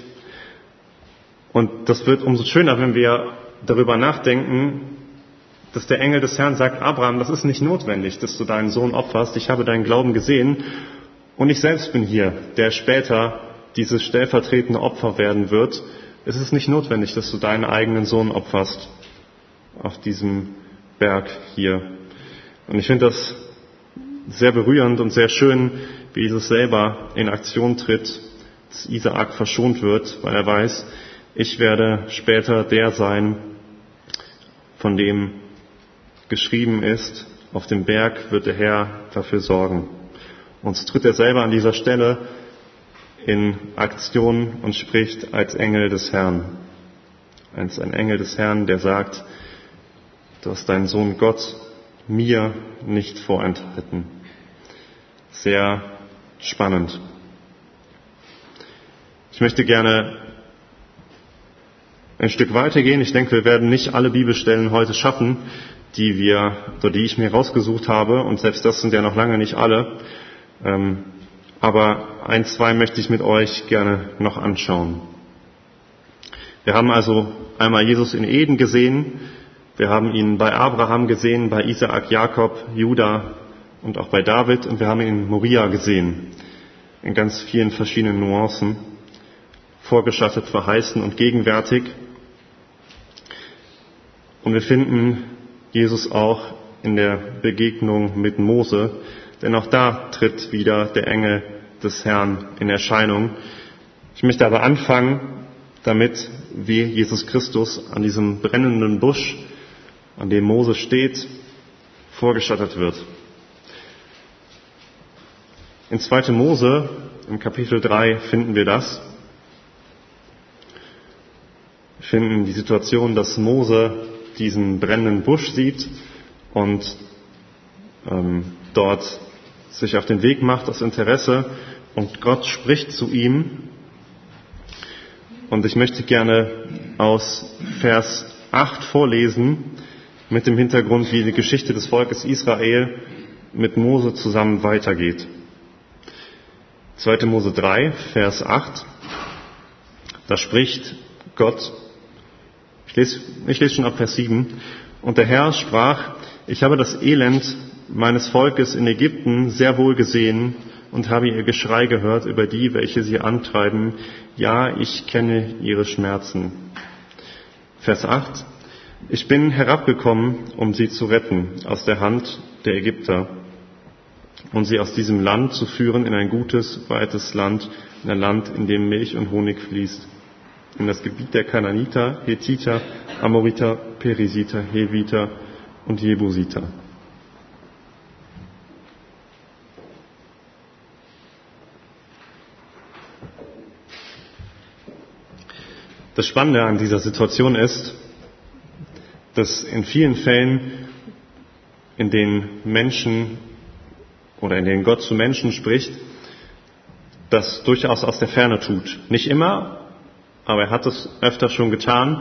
Und das wird umso schöner, wenn wir darüber nachdenken, dass der Engel des Herrn sagt, Abraham, das ist nicht notwendig, dass du deinen Sohn opferst. Ich habe deinen Glauben gesehen und ich selbst bin hier, der später dieses stellvertretende Opfer werden wird. Es ist nicht notwendig, dass du deinen eigenen Sohn opferst auf diesem Berg hier. Und ich finde das sehr berührend und sehr schön, wie Jesus selber in Aktion tritt, dass Isaak verschont wird, weil er weiß, ich werde später der sein, von dem geschrieben ist, auf dem Berg wird der Herr dafür sorgen. Und so tritt er selber an dieser Stelle in Aktion und spricht als Engel des Herrn. Als ein Engel des Herrn, der sagt, du hast deinen Sohn Gott mir nicht vorenthalten. Sehr spannend. Ich möchte gerne ein Stück weitergehen. Ich denke, wir werden nicht alle Bibelstellen heute schaffen, die wir, oder die ich mir rausgesucht habe. Und selbst das sind ja noch lange nicht alle. Aber ein, zwei möchte ich mit euch gerne noch anschauen. Wir haben also einmal Jesus in Eden gesehen. Wir haben ihn bei Abraham gesehen, bei Isaak, Jakob, Judah und auch bei David. Und wir haben ihn in Moria gesehen. In ganz vielen verschiedenen Nuancen. Vorgeschattet, verheißen und gegenwärtig. Und wir finden Jesus auch in der Begegnung mit Mose, denn auch da tritt wieder der Engel des Herrn in Erscheinung. Ich möchte aber anfangen damit, wie Jesus Christus an diesem brennenden Busch, an dem Mose steht, vorgestattet wird. In zweiter Mose, im Kapitel drei, finden wir das. Wir finden die Situation, dass Mose diesen brennenden Busch sieht und ähm, dort sich auf den Weg macht aus Interesse und Gott spricht zu ihm. Und ich möchte gerne aus Vers acht vorlesen mit dem Hintergrund, wie die Geschichte des Volkes Israel mit Mose zusammen weitergeht. zweiter Mose drei, Vers acht, da spricht Gott, ich lese, ich lese schon ab Vers sieben, und der Herr sprach, ich habe das Elend meines Volkes in Ägypten sehr wohl gesehen und habe ihr Geschrei gehört über die, welche sie antreiben. Ja, ich kenne ihre Schmerzen. Vers acht. Ich bin herabgekommen, um sie zu retten aus der Hand der Ägypter und sie aus diesem Land zu führen in ein gutes, weites Land, in ein Land, in dem Milch und Honig fließt, in das Gebiet der Kanaaniter, Hethiter, Amoriter, Perisiter, Heviter und Jebusiter. Das Spannende an dieser Situation ist, dass in vielen Fällen, in denen Menschen oder in denen Gott zu Menschen spricht, das durchaus aus der Ferne tut. Nicht immer, aber er hat es öfter schon getan.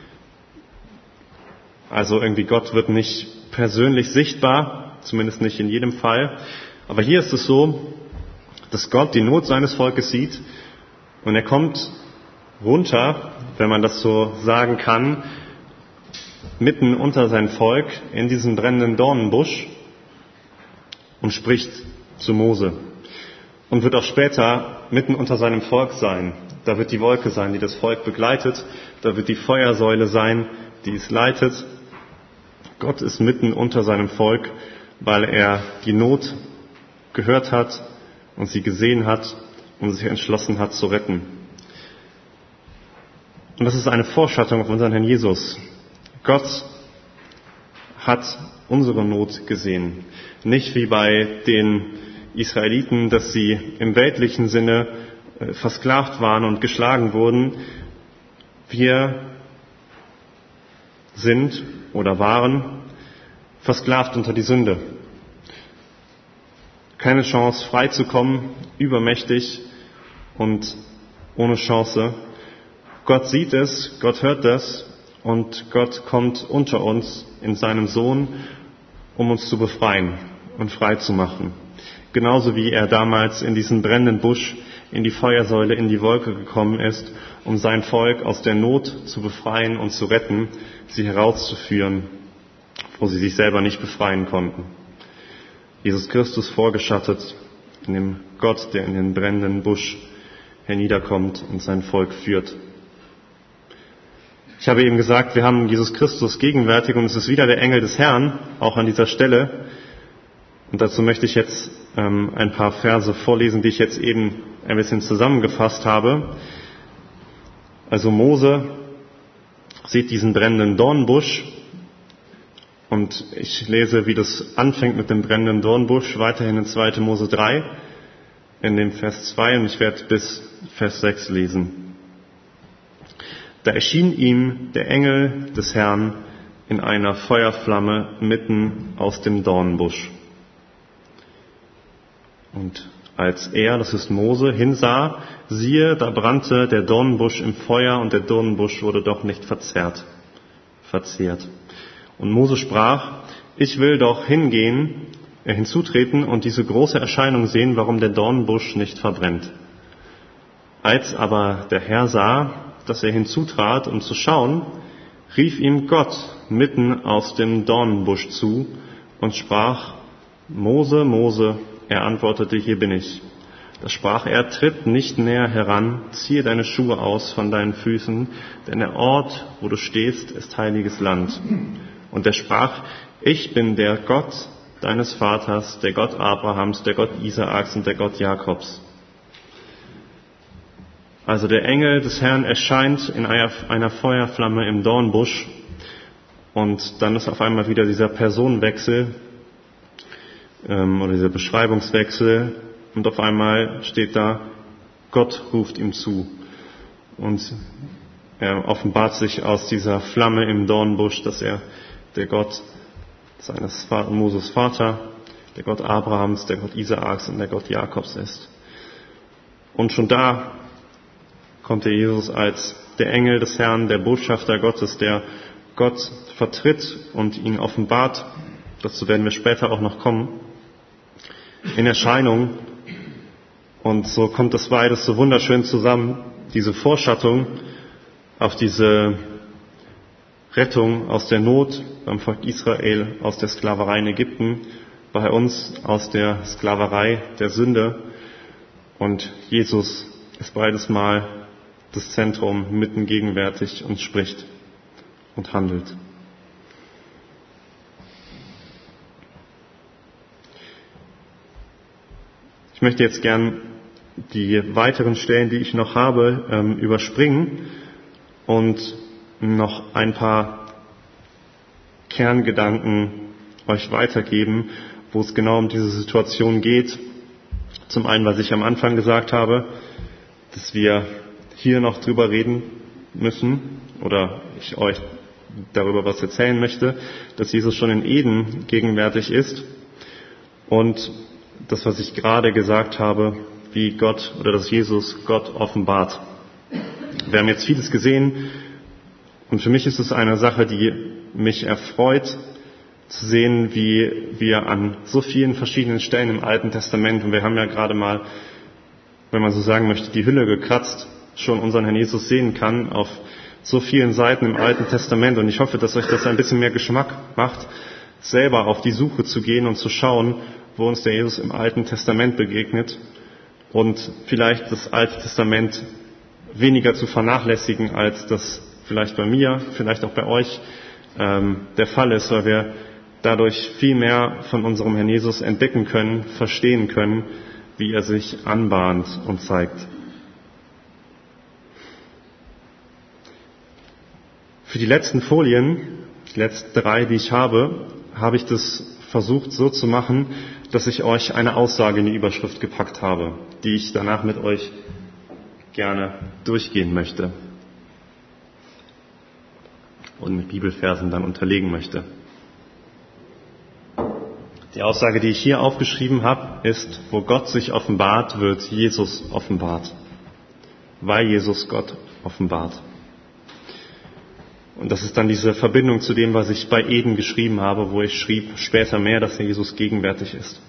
Also irgendwie Gott wird nicht persönlich sichtbar, zumindest nicht in jedem Fall. Aber hier ist es so, dass Gott die Not seines Volkes sieht und er kommt runter, wenn man das so sagen kann, mitten unter sein Volk in diesem brennenden Dornenbusch und spricht zu Mose und wird auch später mitten unter seinem Volk sein. Da wird die Wolke sein, die das Volk begleitet, da wird die Feuersäule sein, die es leitet. Gott ist mitten unter seinem Volk, weil er die Not gehört hat und sie gesehen hat und sich entschlossen hat zu retten. Und das ist eine Vorschattung auf unseren Herrn Jesus. Gott hat unsere Not gesehen. Nicht wie bei den Israeliten, dass sie im weltlichen Sinne versklavt waren und geschlagen wurden. Wir sind oder waren versklavt unter die Sünde. Keine Chance, frei zu kommen, übermächtig und ohne Chance. Gott sieht es, Gott hört das und Gott kommt unter uns in seinem Sohn, um uns zu befreien und frei zu machen. Genauso wie er damals in diesen brennenden Busch, in die Feuersäule, in die Wolke gekommen ist, um sein Volk aus der Not zu befreien und zu retten, sie herauszuführen, wo sie sich selber nicht befreien konnten. Jesus Christus vorgeschattet in dem Gott, der in den brennenden Busch herniederkommt und sein Volk führt. Ich habe eben gesagt, wir haben Jesus Christus gegenwärtig und es ist wieder der Engel des Herrn, auch an dieser Stelle. Und dazu möchte ich jetzt ähm, ein paar Verse vorlesen, die ich jetzt eben ein bisschen zusammengefasst habe. Also Mose sieht diesen brennenden Dornbusch und ich lese, wie das anfängt mit dem brennenden Dornbusch, weiterhin in zweiter Mose drei, in dem Vers zwei und ich werde bis Vers sechs lesen. Da erschien ihm der Engel des Herrn in einer Feuerflamme mitten aus dem Dornbusch. Und als er, das ist Mose, hinsah, siehe, da brannte der Dornbusch im Feuer und der Dornbusch wurde doch nicht verzehrt, verzehrt. Und Mose sprach, ich will doch hingehen, äh, hinzutreten und diese große Erscheinung sehen, warum der Dornbusch nicht verbrennt. Als aber der Herr sah, dass er hinzutrat, um zu schauen, rief ihm Gott mitten aus dem Dornenbusch zu und sprach, Mose, Mose, er antwortete, hier bin ich. Da sprach er, tritt nicht näher heran, ziehe deine Schuhe aus von deinen Füßen, denn der Ort, wo du stehst, ist heiliges Land. Und er sprach, ich bin der Gott deines Vaters, der Gott Abrahams, der Gott Isaaks und der Gott Jakobs. Also der Engel des Herrn erscheint in einer Feuerflamme im Dornbusch und dann ist auf einmal wieder dieser Personenwechsel ähm, oder dieser Beschreibungswechsel und auf einmal steht da, Gott ruft ihm zu und er offenbart sich aus dieser Flamme im Dornbusch, dass er der Gott seines Moses Vater, der Gott Abrahams, der Gott Isaaks und der Gott Jakobs ist. Und schon da kommt der Jesus als der Engel des Herrn, der Botschafter Gottes, der Gott vertritt und ihn offenbart. Dazu werden wir später auch noch kommen. in Erscheinung. Und so kommt das beides so wunderschön zusammen, diese Vorschattung auf diese Rettung aus der Not beim Volk Israel, aus der Sklaverei in Ägypten, bei uns aus der Sklaverei der Sünde. Und Jesus ist beides Mal das Zentrum, mitten gegenwärtig und spricht und handelt. Ich möchte jetzt gern die weiteren Stellen, die ich noch habe, ähm, überspringen und noch ein paar Kerngedanken euch weitergeben, wo es genau um diese Situation geht. Zum einen, was ich am Anfang gesagt habe, dass wir hier noch drüber reden müssen oder ich euch darüber was erzählen möchte, dass Jesus schon in Eden gegenwärtig ist und das, was ich gerade gesagt habe, wie Gott oder dass Jesus Gott offenbart. Wir haben jetzt vieles gesehen und für mich ist es eine Sache, die mich erfreut, zu sehen, wie wir an so vielen verschiedenen Stellen im Alten Testament, und wir haben ja gerade mal, wenn man so sagen möchte, die Hülle gekratzt, schon unseren Herrn Jesus sehen kann auf so vielen Seiten im Alten Testament. Und ich hoffe, dass euch das ein bisschen mehr Geschmack macht, selber auf die Suche zu gehen und zu schauen, wo uns der Jesus im Alten Testament begegnet und vielleicht das Alte Testament weniger zu vernachlässigen, als das vielleicht bei mir, vielleicht auch bei euch ähm, der Fall ist, weil wir dadurch viel mehr von unserem Herrn Jesus entdecken können, verstehen können, wie er sich anbahnt und zeigt. Für die letzten Folien, die letzten drei, die ich habe, habe ich das versucht so zu machen, dass ich euch eine Aussage in die Überschrift gepackt habe, die ich danach mit euch gerne durchgehen möchte und mit Bibelversen dann unterlegen möchte. Die Aussage, die ich hier aufgeschrieben habe, ist, wo Gott sich offenbart, wird Jesus offenbart, weil Jesus Gott offenbart. Und das ist dann diese Verbindung zu dem, was ich bei Eden geschrieben habe, wo ich schrieb später mehr, dass der Jesus gegenwärtig ist.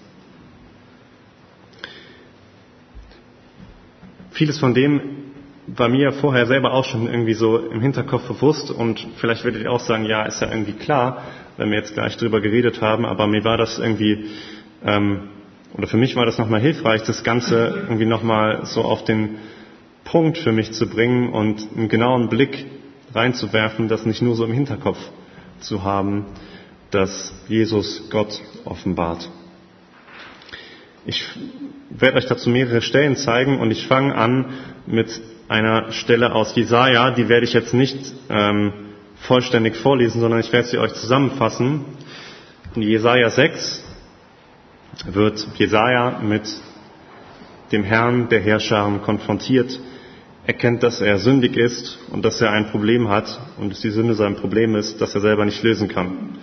Vieles von dem war mir vorher selber auch schon irgendwie so im Hinterkopf bewusst und vielleicht werdet ihr auch sagen, ja, ist ja irgendwie klar, wenn wir jetzt gleich drüber geredet haben, aber mir war das irgendwie, ähm, oder für mich war das nochmal hilfreich, das Ganze irgendwie nochmal so auf den Punkt für mich zu bringen und einen genauen Blick reinzuwerfen, das nicht nur so im Hinterkopf zu haben, dass Jesus Gott offenbart. Ich werde euch dazu mehrere Stellen zeigen und ich fange an mit einer Stelle aus Jesaja, die werde ich jetzt nicht ähm, vollständig vorlesen, sondern ich werde sie euch zusammenfassen. In Jesaja sechs wird Jesaja mit dem Herrn der Heerscharen konfrontiert. Er erkennt, dass er sündig ist und dass er ein Problem hat und dass die Sünde sein Problem ist, das er selber nicht lösen kann.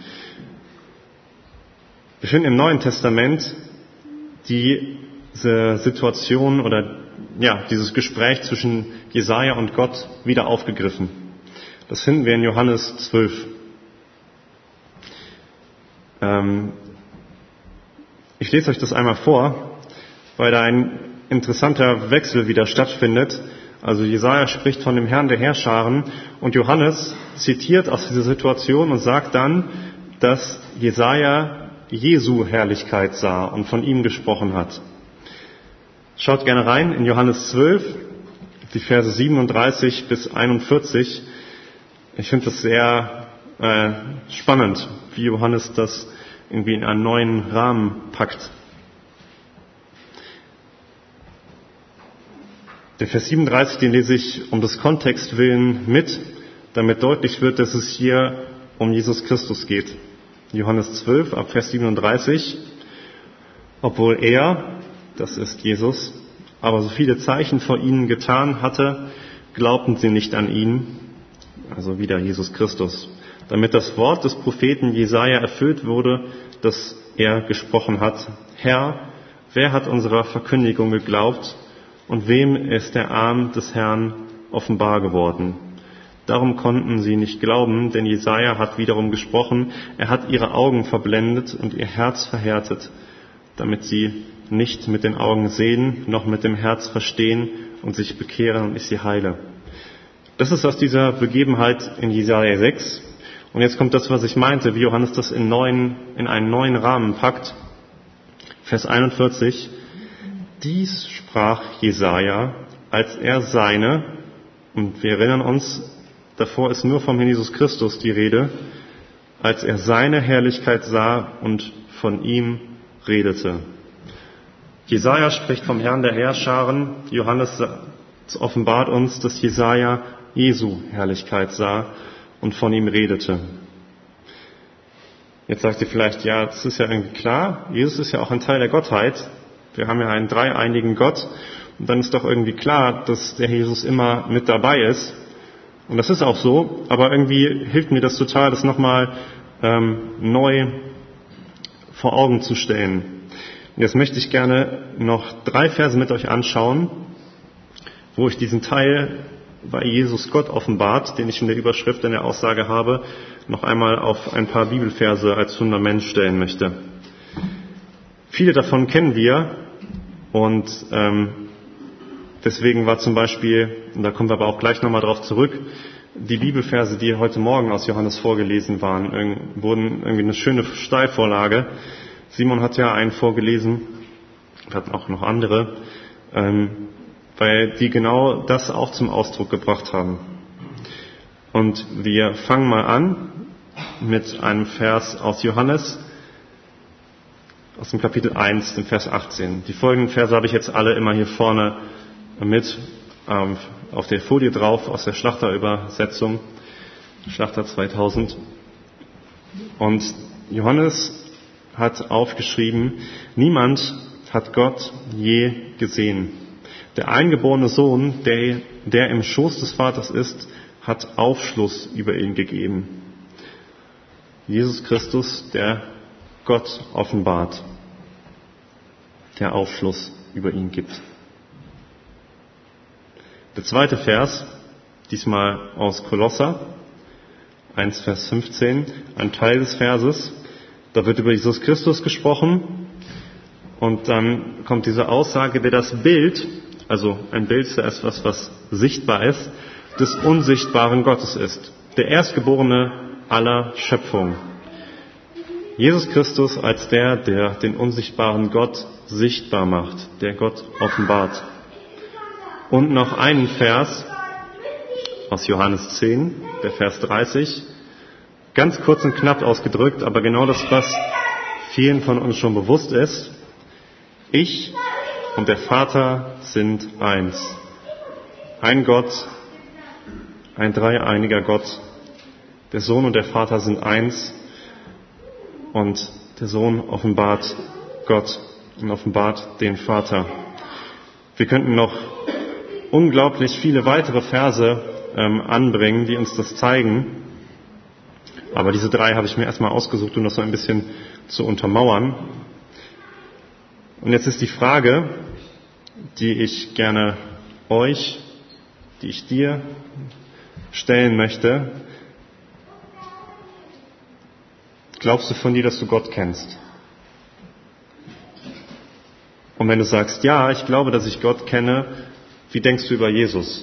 Wir finden im Neuen Testament diese Situation oder ja, dieses Gespräch zwischen Jesaja und Gott wieder aufgegriffen. Das finden wir in Johannes zwölf. Ähm, ich lese euch das einmal vor, weil da ein interessanter Wechsel wieder stattfindet. Also Jesaja spricht von dem Herrn der Heerscharen und Johannes zitiert aus dieser Situation und sagt dann, dass Jesaja Jesu Herrlichkeit sah und von ihm gesprochen hat. Schaut gerne rein in Johannes zwölf, die Verse siebenunddreißig bis einundvierzig. Ich finde das sehr äh, spannend, wie Johannes das irgendwie in einen neuen Rahmen packt. Der Vers siebenunddreißig, den lese ich um des Kontexts willen mit, damit deutlich wird, dass es hier um Jesus Christus geht. Johannes zwölf, ab Vers siebenunddreißig. Obwohl er, das ist Jesus, aber so viele Zeichen vor ihnen getan hatte, glaubten sie nicht an ihn, also wieder Jesus Christus, damit das Wort des Propheten Jesaja erfüllt wurde, das er gesprochen hat. Herr, wer hat unserer Verkündigung geglaubt und wem ist der Arm des Herrn offenbar geworden? Darum konnten sie nicht glauben, denn Jesaja hat wiederum gesprochen, er hat ihre Augen verblendet und ihr Herz verhärtet, damit sie nicht mit den Augen sehen, noch mit dem Herz verstehen und sich bekehren und ich sie heile. Das ist aus dieser Begebenheit in Jesaja sechs. Und jetzt kommt das, was ich meinte, wie Johannes das in, neuen, in einen neuen Rahmen packt. Vers einundvierzig. Dies sprach Jesaja, als er seine, und wir erinnern uns, davor ist nur vom Herrn Jesus Christus die Rede, als er seine Herrlichkeit sah und von ihm redete. Jesaja spricht vom Herrn der Heerscharen. Johannes offenbart uns, dass Jesaja Jesu Herrlichkeit sah und von ihm redete. Jetzt sagt ihr vielleicht, ja, das ist ja irgendwie klar. Jesus ist ja auch ein Teil der Gottheit. Wir haben ja einen dreieinigen Gott. Und dann ist doch irgendwie klar, dass der Jesus immer mit dabei ist. Und das ist auch so. Aber irgendwie hilft mir das total, das nochmal ähm, neu vor Augen zu stellen. Und jetzt möchte ich gerne noch drei Verse mit euch anschauen, wo ich diesen Teil, weil Jesus Gott offenbart, den ich in der Überschrift in der Aussage habe, noch einmal auf ein paar Bibelverse als Fundament stellen möchte. Viele davon kennen wir und ähm, deswegen war zum Beispiel, und da kommen wir aber auch gleich nochmal drauf zurück, die Bibelverse, die heute Morgen aus Johannes vorgelesen waren, wurden irgendwie eine schöne Steilvorlage. Simon hat ja einen vorgelesen, wir hatten auch noch andere, ähm, weil die genau das auch zum Ausdruck gebracht haben. Und wir fangen mal an mit einem Vers aus Johannes, aus dem Kapitel eins, dem Vers achtzehn. Die folgenden Verse habe ich jetzt alle immer hier vorne mit ähm, auf der Folie drauf, aus der Schlachterübersetzung, Schlachter zweitausend. Und Johannes hat aufgeschrieben, niemand hat Gott je gesehen. Der eingeborene Sohn, der, der im Schoß des Vaters ist, hat Aufschluss über ihn gegeben. Jesus Christus, der Gott offenbart, der Aufschluss über ihn gibt. Der zweite Vers, diesmal aus Kolosser, eins Vers fünfzehn, ein Teil des Verses, da wird über Jesus Christus gesprochen und dann kommt diese Aussage, der das Bild, also ein Bild ist ja etwas, was sichtbar ist, des unsichtbaren Gottes ist, der Erstgeborene aller Schöpfung. Jesus Christus als der, der den unsichtbaren Gott sichtbar macht, der Gott offenbart. Und noch einen Vers aus Johannes zehn, der Vers dreißig, ganz kurz und knapp ausgedrückt, aber genau das, was vielen von uns schon bewusst ist. Ich und der Vater sind eins. Ein Gott, ein dreieiniger Gott. Der Sohn und der Vater sind eins. Und der Sohn offenbart Gott und offenbart den Vater. Wir könnten noch unglaublich viele weitere Verse ähm, anbringen, die uns das zeigen. Aber diese drei habe ich mir erstmal ausgesucht, um das so ein bisschen zu untermauern. Und jetzt ist die Frage, die ich gerne euch, die ich dir stellen möchte. Glaubst du von dir, dass du Gott kennst? Und wenn du sagst, ja, ich glaube, dass ich Gott kenne, wie denkst du über Jesus?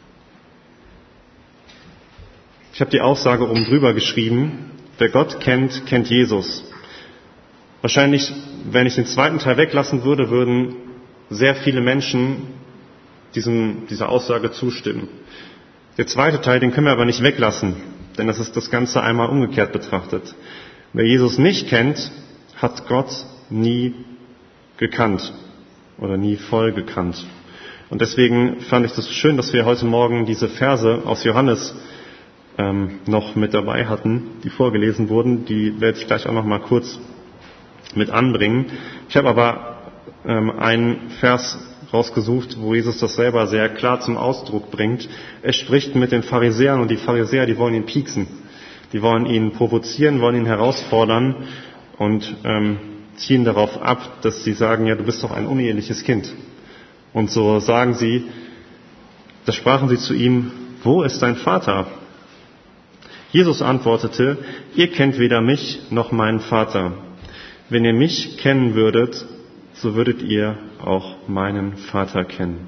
Ich habe die Aussage oben drüber geschrieben, wer Gott kennt, kennt Jesus. Wahrscheinlich, wenn ich den zweiten Teil weglassen würde, würden sehr viele Menschen diesem, dieser Aussage zustimmen. Der zweite Teil, den können wir aber nicht weglassen, denn das ist das Ganze einmal umgekehrt betrachtet. Wer Jesus nicht kennt, hat Gott nie gekannt oder nie voll gekannt. Und deswegen fand ich das schön, dass wir heute Morgen diese Verse aus Johannes ähm, noch mit dabei hatten, die vorgelesen wurden. Die werde ich gleich auch noch mal kurz mit anbringen. Ich habe aber ähm, einen Vers rausgesucht, wo Jesus das selber sehr klar zum Ausdruck bringt. Er spricht mit den Pharisäern und die Pharisäer, die wollen ihn pieksen. Die wollen ihn provozieren, wollen ihn herausfordern und ähm, ziehen darauf ab, dass sie sagen, ja, du bist doch ein uneheliches Kind. Und so sagen sie, da sprachen sie zu ihm, wo ist dein Vater? Jesus antwortete, ihr kennt weder mich noch meinen Vater. Wenn ihr mich kennen würdet, so würdet ihr auch meinen Vater kennen.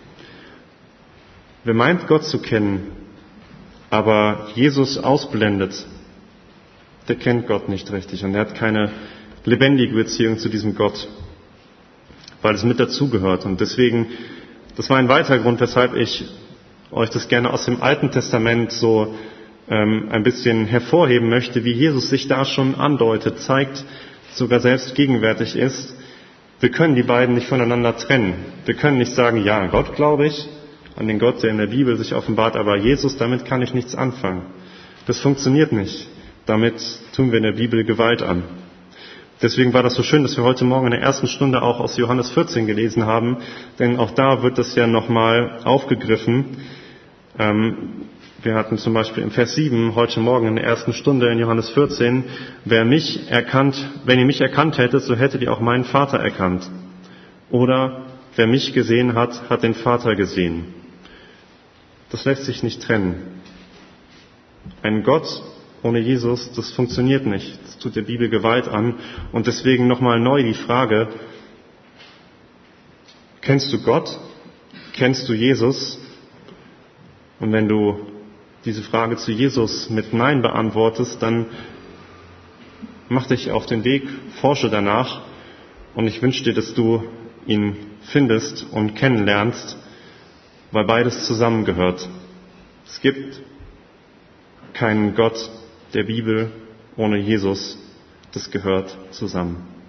Wer meint, Gott zu kennen, aber Jesus ausblendet, der kennt Gott nicht richtig und er hat keine lebendige Beziehung zu diesem Gott, weil es mit dazugehört. Und deswegen, das war ein weiterer Grund, weshalb ich euch das gerne aus dem Alten Testament so ähm, ein bisschen hervorheben möchte, wie Jesus sich da schon andeutet, zeigt, sogar selbst gegenwärtig ist. Wir können die beiden nicht voneinander trennen. Wir können nicht sagen, ja, an Gott glaube ich, an den Gott, der in der Bibel sich offenbart, aber Jesus, damit kann ich nichts anfangen. Das funktioniert nicht. Damit tun wir in der Bibel Gewalt an. Deswegen war das so schön, dass wir heute Morgen in der ersten Stunde auch aus Johannes vierzehn gelesen haben, denn auch da wird das ja nochmal aufgegriffen. Ähm, wir hatten zum Beispiel im Vers sieben heute Morgen in der ersten Stunde in Johannes vierzehn, wer mich erkannt, wenn ihr mich erkannt hättet, so hättet ihr auch meinen Vater erkannt. Oder wer mich gesehen hat, hat den Vater gesehen. Das lässt sich nicht trennen. Ein Gott ohne Jesus, das funktioniert nicht. Das tut der Bibel Gewalt an. Und deswegen nochmal neu die Frage, kennst du Gott? Kennst du Jesus? Und wenn du diese Frage zu Jesus mit Nein beantwortest, dann mach dich auf den Weg, forsche danach. Und ich wünsche dir, dass du ihn findest und kennenlernst, weil beides zusammengehört. Es gibt keinen Gott der Bibel ohne Jesus. Das gehört zusammen.